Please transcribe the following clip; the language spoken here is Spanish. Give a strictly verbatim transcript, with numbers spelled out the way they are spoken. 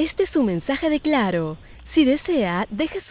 Este es su mensaje de Claro. Si desea, deje su